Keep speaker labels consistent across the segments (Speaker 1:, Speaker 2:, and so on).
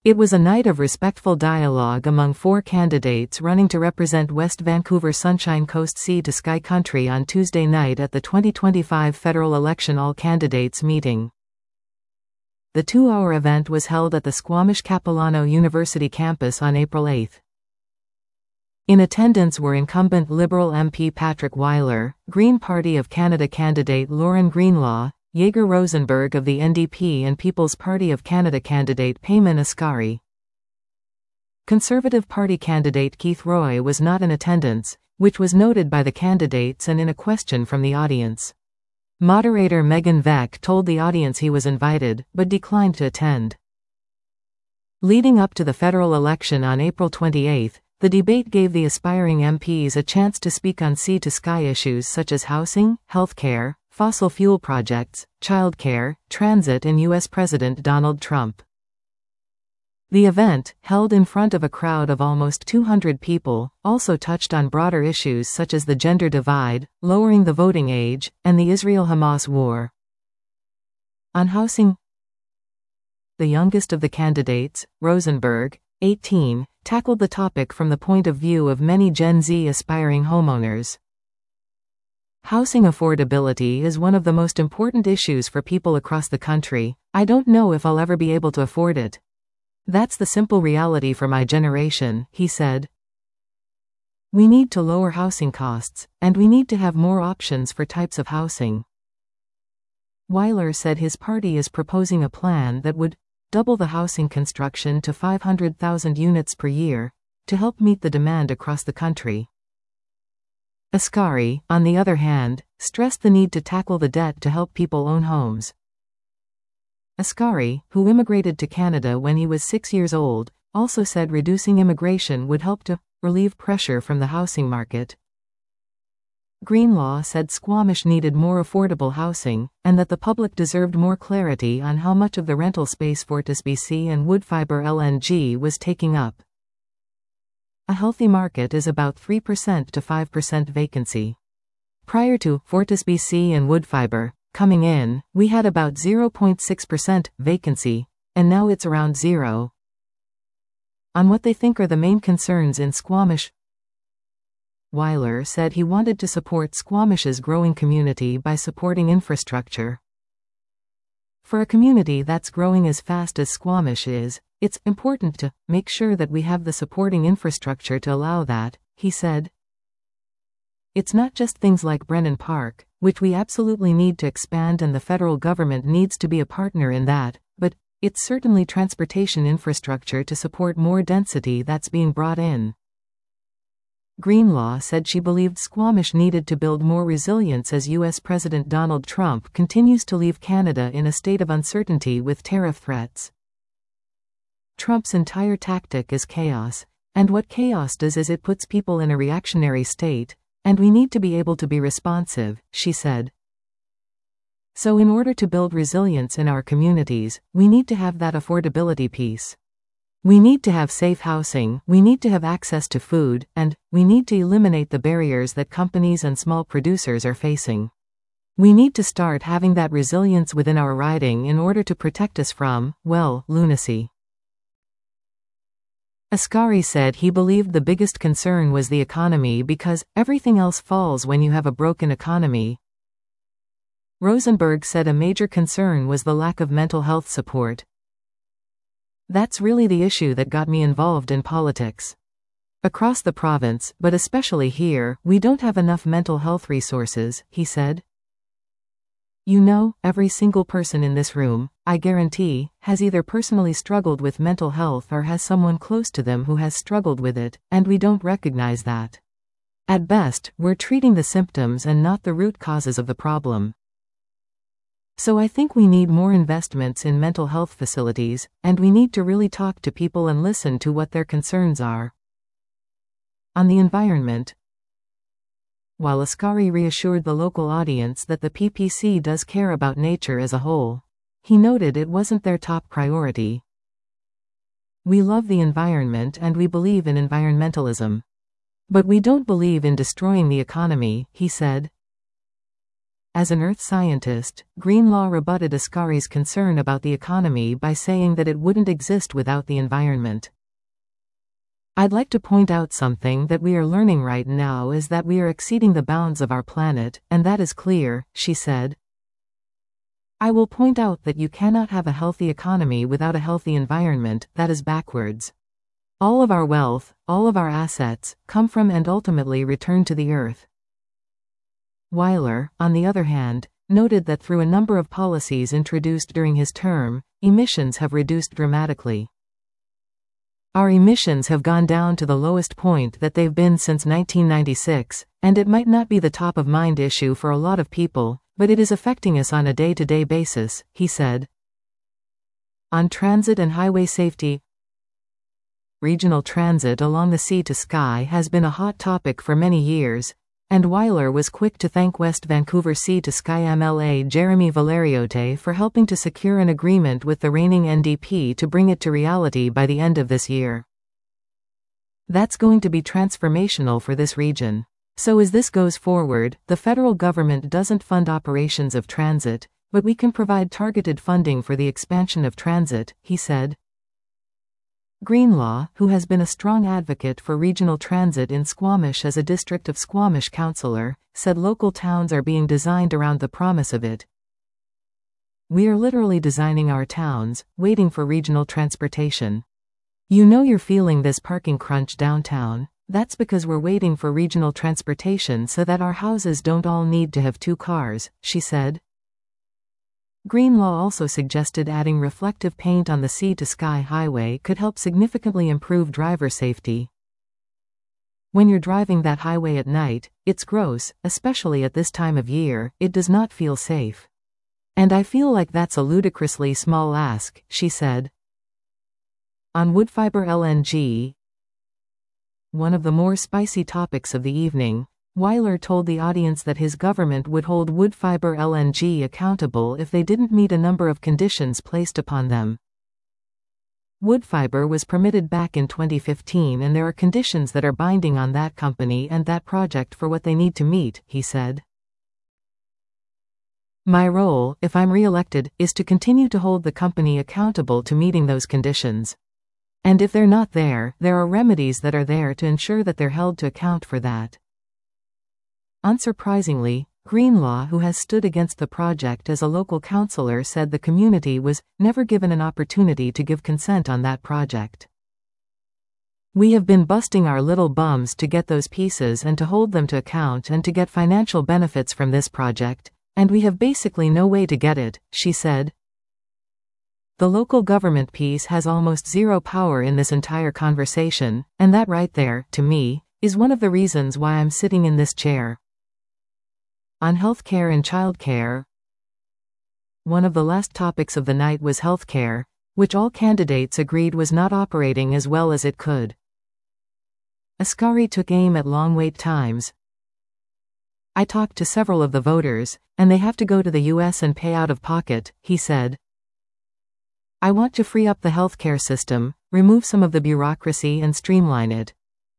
Speaker 1: It was a night of respectful dialogue among 4 candidates running to represent West Vancouver Sunshine Coast Sea to Sky Country on Tuesday night at the 2025 federal election all-candidates meeting. The 2-hour event was held at the Squamish Capilano University campus on April 8. In attendance were incumbent Liberal MP Patrick Weiler, Green Party of Canada candidate Lauren Greenlaw, Jaeger Rosenberg of the NDP and People's Party of Canada candidate Payman Askari. Conservative Party candidate Keith Roy was not in attendance, which was noted by the candidates and in a question from the audience. Moderator Megan Veck told the audience he was invited, but declined to attend. Leading up to the federal election on April 28, the debate gave the aspiring MPs a chance to speak on sea-to-sky issues such as housing, healthcare, fossil fuel projects, childcare, transit and U.S. President Donald Trump. The event, held in front of a crowd of almost 200 people, also touched on broader issues such as the gender divide, lowering the voting age, and the Israel-Hamas war. On housing, the youngest of the candidates, Rosenberg, 18, tackled the topic from the point of view of many Gen Z aspiring homeowners. Housing affordability is one of the most important issues for people across the country. I don't know if I'll ever be able to afford it. That's the simple reality for my generation, he said. We need to lower housing costs, and we need to have more options for types of housing. Weiler said his party is proposing a plan that would double the housing construction to 500,000 units per year, to help meet the demand across the country. Askari, on the other hand, stressed the need to tackle the debt to help people own homes. Askari, who immigrated to Canada when he was 6 years old, also said reducing immigration would help to relieve pressure from the housing market. Greenlaw said Squamish needed more affordable housing, and that the public deserved more clarity on how much of the rental space FortisBC and Woodfibre LNG was taking up. A healthy market is about 3% to 5% vacancy. Prior to FortisBC and Woodfibre coming in, we had about 0.6% vacancy, and now it's around 0. On what they think are the main concerns in Squamish, Weiler said he wanted to support Squamish's growing community by supporting infrastructure. For a community that's growing as fast as Squamish is, it's important to make sure that we have the supporting infrastructure to allow that, he said. It's not just things like Brennan Park, which we absolutely need to expand and the federal government needs to be a partner in that, but it's certainly transportation infrastructure to support more density that's being brought in. Greenlaw said she believed Squamish needed to build more resilience as U.S. President Donald Trump continues to leave Canada in a state of uncertainty with tariff threats. Trump's entire tactic is chaos, and what chaos does is it puts people in a reactionary state, and we need to be able to be responsive, she said. So in order to build resilience in our communities, we need to have that affordability piece. We need to have safe housing, we need to have access to food, and we need to eliminate the barriers that companies and small producers are facing. We need to start having that resilience within our riding in order to protect us from, well, lunacy. Askari said he believed the biggest concern was the economy because everything else falls when you have a broken economy. Rosenberg said a major concern was the lack of mental health support. That's really the issue that got me involved in politics. Across the province, but especially here, we don't have enough mental health resources, he said. You know, every single person in this room, I guarantee, has either personally struggled with mental health or has someone close to them who has struggled with it, and we don't recognize that. At best, we're treating the symptoms and not the root causes of the problem. So I think we need more investments in mental health facilities, and we need to really talk to people and listen to what their concerns are. On the environment, while Askari reassured the local audience that the PPC does care about nature as a whole, he noted it wasn't their top priority. We love the environment and we believe in environmentalism. But we don't believe in destroying the economy, he said. As an earth scientist, Greenlaw rebutted Ascari's concern about the economy by saying that it wouldn't exist without the environment. I'd like to point out something that we are learning right now is that we are exceeding the bounds of our planet, and that is clear, she said. I will point out that you cannot have a healthy economy without a healthy environment. That is backwards. All of our wealth, all of our assets, come from and ultimately return to the earth. Weiler, on the other hand, noted that through a number of policies introduced during his term, emissions have reduced dramatically. Our emissions have gone down to the lowest point that they've been since 1996, and it might not be the top-of-mind issue for a lot of people, but it is affecting us on a day-to-day basis, he said. On transit and highway safety, regional transit along the Sea to Sky has been a hot topic for many years, and Weiler was quick to thank West Vancouver Sea to Sky MLA Jeremy Valeriote for helping to secure an agreement with the reigning NDP to bring it to reality by the end of this year. That's going to be transformational for this region. So as this goes forward, the federal government doesn't fund operations of transit, but we can provide targeted funding for the expansion of transit, he said. Greenlaw, who has been a strong advocate for regional transit in Squamish as a District of Squamish councillor, said local towns are being designed around the promise of it. We are literally designing our towns, waiting for regional transportation. You know you're feeling this parking crunch downtown. That's because we're waiting for regional transportation so that our houses don't all need to have 2 cars, she said. Greenlaw also suggested adding reflective paint on the Sea to Sky highway could help significantly improve driver safety. When you're driving that highway at night, it's gross, especially at this time of year, it does not feel safe. And I feel like that's a ludicrously small ask, she said. On Woodfibre LNG, one of the more spicy topics of the evening, Weiler told the audience that his government would hold Woodfibre LNG accountable if they didn't meet a number of conditions placed upon them. Woodfibre was permitted back in 2015 and there are conditions that are binding on that company and that project for what they need to meet, he said. My role, if I'm re-elected, is to continue to hold the company accountable to meeting those conditions. And if they're not there, there are remedies that are there to ensure that they're held to account for that. Unsurprisingly, Greenlaw, who has stood against the project as a local councillor, said the community was never given an opportunity to give consent on that project. We have been busting our little bums to get those pieces and to hold them to account and to get financial benefits from this project, and we have basically no way to get it, she said. The local government piece has almost zero power in this entire conversation, and that right there, to me, is one of the reasons why I'm sitting in this chair. On healthcare and childcare, one of the last topics of the night was healthcare, which all candidates agreed was not operating as well as it could. Ascari took aim at long wait times. I talked to several of the voters, and they have to go to the US and pay out of pocket, he said. I want to free up the healthcare system, remove some of the bureaucracy and streamline it.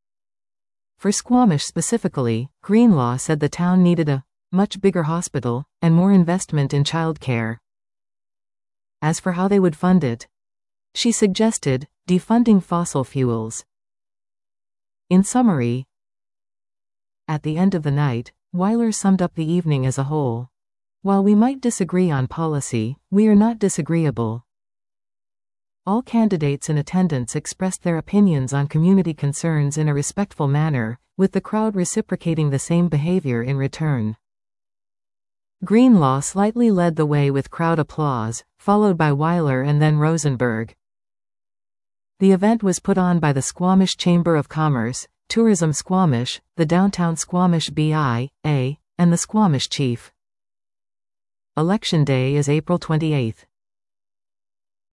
Speaker 1: For Squamish specifically, Greenlaw said the town needed a much bigger hospital and more investment in childcare. As for how they would fund it, she suggested defunding fossil fuels. In summary, at the end of the night, Weiler summed up the evening as a whole. While we might disagree on policy, we are not disagreeable. All candidates in attendance expressed their opinions on community concerns in a respectful manner, with the crowd reciprocating the same behavior in return. Greenlaw slightly led the way with crowd applause, followed by Weiler and then Rosenberg. The event was put on by the Squamish Chamber of Commerce, Tourism Squamish, the Downtown Squamish BIA, and the Squamish Chief. Election Day is April 28.